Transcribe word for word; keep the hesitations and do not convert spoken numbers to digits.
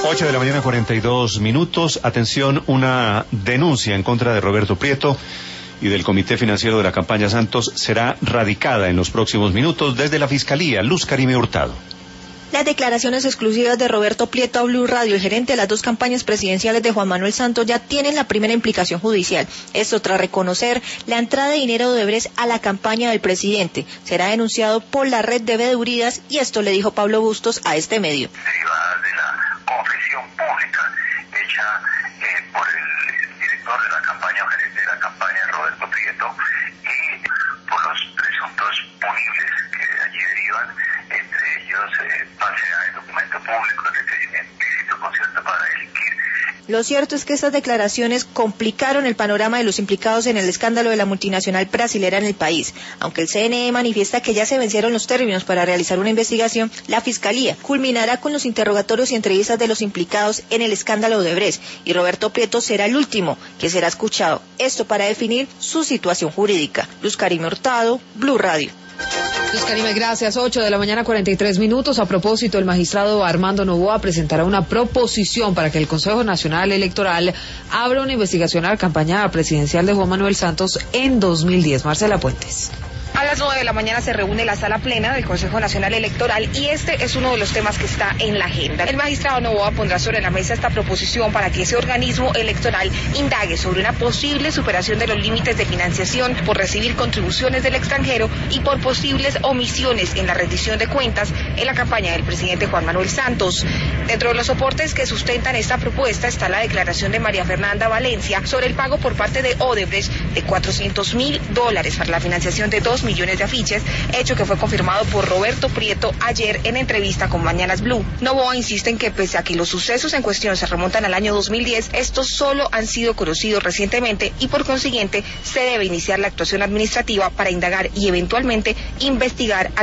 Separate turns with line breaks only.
ocho de la mañana, cuarenta y dos minutos. Atención, una denuncia en contra de Roberto Prieto y del Comité Financiero de la Campaña Santos será radicada en los próximos minutos desde la Fiscalía. Luz Karime Hurtado.
Las declaraciones exclusivas de Roberto Prieto a Blue Radio, el gerente de las dos campañas presidenciales de Juan Manuel Santos, ya tienen la primera implicación judicial. Esto tras reconocer la entrada de dinero de Odebrecht a la campaña del presidente. Será denunciado por la red de veedurías y esto le dijo Pablo Bustos a este medio.
Derivada de la confesión pública hecha eh, por el director de la campaña o gerente de la campaña, Roberto Prieto, y por los presuntos punibles que de allí derivan, entre ellos eh, falsedad de documento público, requerimiento ilícito, concierto para delinquir.
Lo cierto es que estas declaraciones complicaron el panorama de los implicados en el escándalo de la multinacional brasilera en el país. Aunque el C N E manifiesta que ya se vencieron los términos para realizar una investigación, la Fiscalía culminará con los interrogatorios y entrevistas de los implicados en el escándalo de Odebrecht, y Roberto Prieto será el último que será escuchado. Esto para definir su situación jurídica. Luz Karime Hurtado, Blue Radio.
Luz Karime, gracias. ocho de la mañana, cuarenta y tres minutos. A propósito, el magistrado Armando Noboa presentará una proposición para que el Consejo Nacional Electoral abra una investigación a la campaña presidencial de Juan Manuel Santos en dos mil diez. Marcela Puentes.
A las nueve de la mañana se reúne la sala plena del Consejo Nacional Electoral y este es uno de los temas que está en la agenda. El magistrado Noboa pondrá sobre la mesa esta proposición para que ese organismo electoral indague sobre una posible superación de los límites de financiación por recibir contribuciones del extranjero y por posibles omisiones en la rendición de cuentas en la campaña del presidente Juan Manuel Santos. Dentro de los soportes que sustentan esta propuesta está la declaración de María Fernanda Valencia sobre el pago por parte de Odebrecht de cuatrocientos mil dólares para la financiación de dos millones de afiches, hecho que fue confirmado por Roberto Prieto ayer en entrevista con Mañanas Blue. Noboa insiste en que pese a que los sucesos en cuestión se remontan al año dos mil diez, estos solo han sido conocidos recientemente y por consiguiente se debe iniciar la actuación administrativa para indagar y eventualmente investigar a